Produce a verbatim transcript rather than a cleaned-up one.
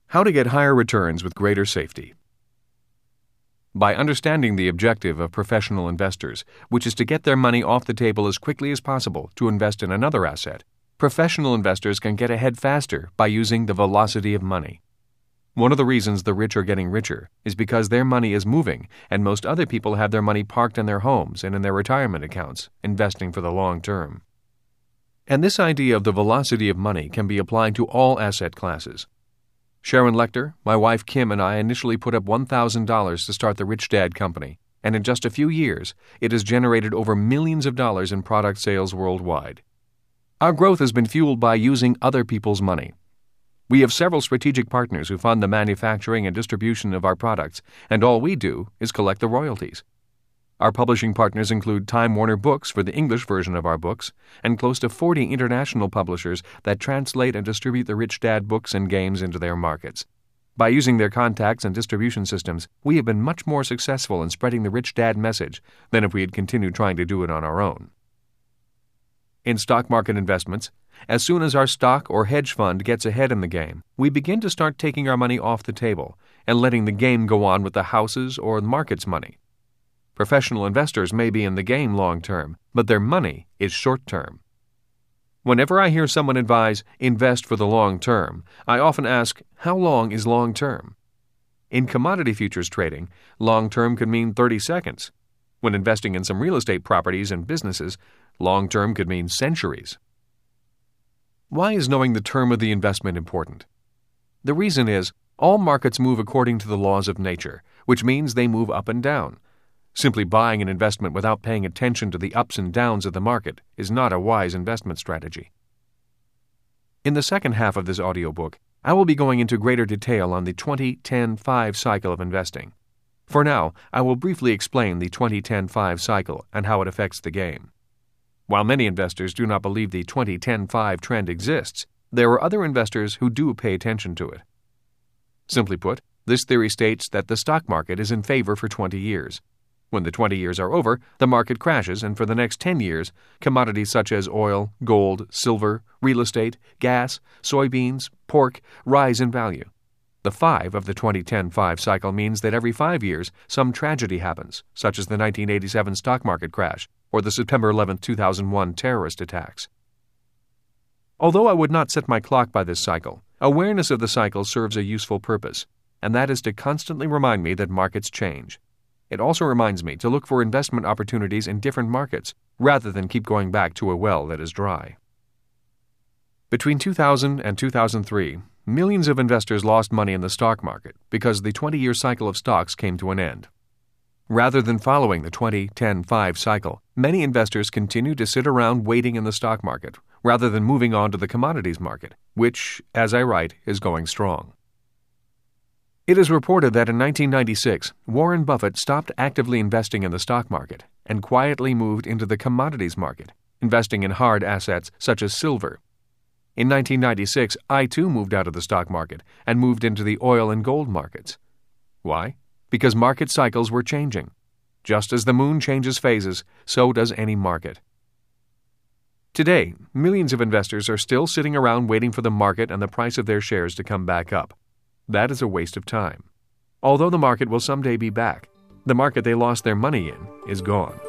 How to get higher returns with greater safety. By understanding the objective of professional investors, which is to get their money off the table as quickly as possible to invest in another asset, professional investors can get ahead faster by using the velocity of money. One of the reasons the rich are getting richer is because their money is moving, and most other people have their money parked in their homes and in their retirement accounts, investing for the long term. And this idea of the velocity of money can be applied to all asset classes. Sharon Lechter, my wife Kim, and I initially put up one thousand dollars to start the Rich Dad Company, and in just a few years, it has generated over millions of dollars in product sales worldwide. Our growth has been fueled by using other people's money. We have several strategic partners who fund the manufacturing and distribution of our products, and all we do is collect the royalties. Our publishing partners include Time Warner Books for the English version of our books, and close to forty international publishers that translate and distribute the Rich Dad books and games into their markets. By using their contacts and distribution systems, we have been much more successful in spreading the Rich Dad message than if we had continued trying to do it on our own. In stock market investments, as soon as our stock or hedge fund gets ahead in the game, we begin to start taking our money off the table and letting the game go on with the house's or the market's money. Professional investors may be in the game long term, but their money is short term. Whenever I hear someone advise, invest for the long term, I often ask, how long is long term? In commodity futures trading, long term could mean thirty seconds. When investing in some real estate properties and businesses, long term could mean centuries. Why is knowing the term of the investment important? The reason is, all markets move according to the laws of nature, which means they move up and down. Simply buying an investment without paying attention to the ups and downs of the market is not a wise investment strategy. In the second half of this audiobook, I will be going into greater detail on the twenty ten five cycle of investing. For now, I will briefly explain the twenty ten five cycle and how it affects the game. While many investors do not believe the twenty ten five trend exists, there are other investors who do pay attention to it. Simply put, this theory states that the stock market is in favor for twenty years. When the twenty years are over, the market crashes, and for the next ten years, commodities such as oil, gold, silver, real estate, gas, soybeans, pork rise in value. The five of the twenty ten five cycle means that every five years, some tragedy happens, such as the nineteen eighty-seven stock market crash or the September eleventh, two thousand one terrorist attacks. Although I would not set my clock by this cycle, awareness of the cycle serves a useful purpose, and that is to constantly remind me that markets change. It also reminds me to look for investment opportunities in different markets, rather than keep going back to a well that is dry. Between two thousand and two thousand three, millions of investors lost money in the stock market because the twenty-year cycle of stocks came to an end. Rather than following the twenty ten five cycle, many investors continue to sit around waiting in the stock market, rather than moving on to the commodities market, which, as I write, is going strong. It is reported that in nineteen ninety-six, Warren Buffett stopped actively investing in the stock market and quietly moved into the commodities market, investing in hard assets such as silver. In nineteen ninety-six, I too moved out of the stock market and moved into the oil and gold markets. Why? Because market cycles were changing. Just as the moon changes phases, so does any market. Today, millions of investors are still sitting around waiting for the market and the price of their shares to come back up. That is a waste of time. Although the market will someday be back, the market they lost their money in is gone.